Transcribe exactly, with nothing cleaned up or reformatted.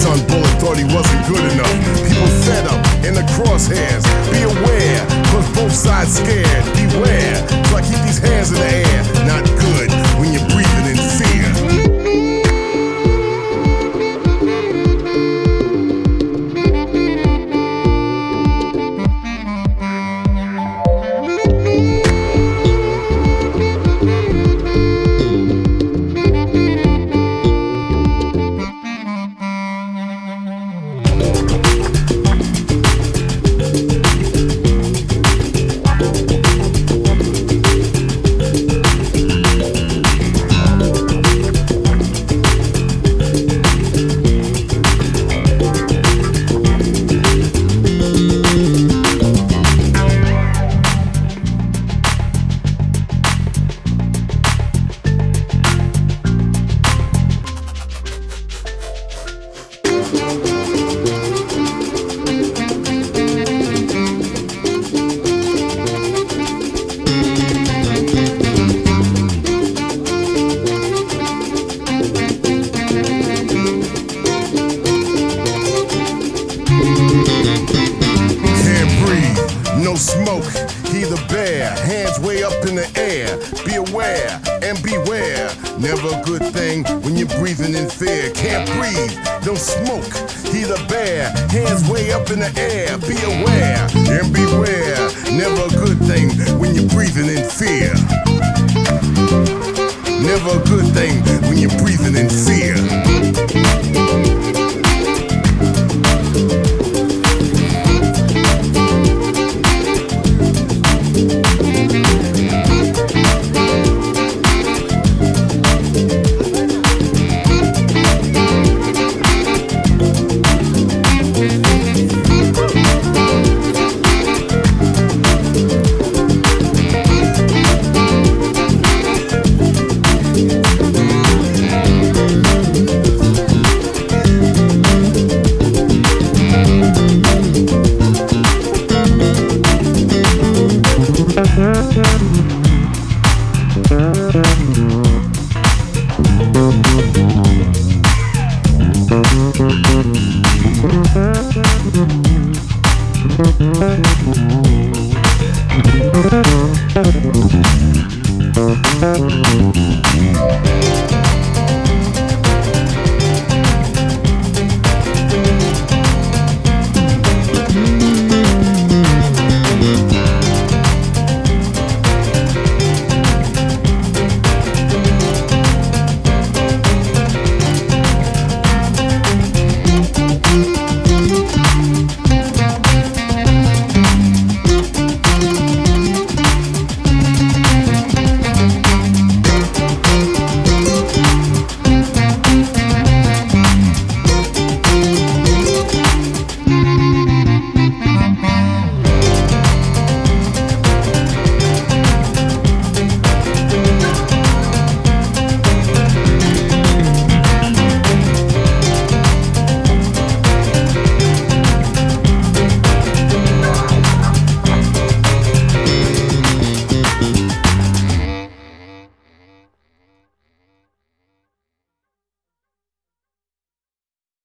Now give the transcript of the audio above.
son Bullet thought he wasn't good enough. People fed up in the crosshairs. Be aware, cause both sides scared. Beware, so I keep these hands in the air. Not good when you're breathing in fear. No smoke, he the bear, hands way up in the air. Be aware and beware, never a good thing when you're breathing in fear. Can't breathe, don't smoke, he the bear, hands way up in the air. Be aware and beware, never a good thing when you're breathing in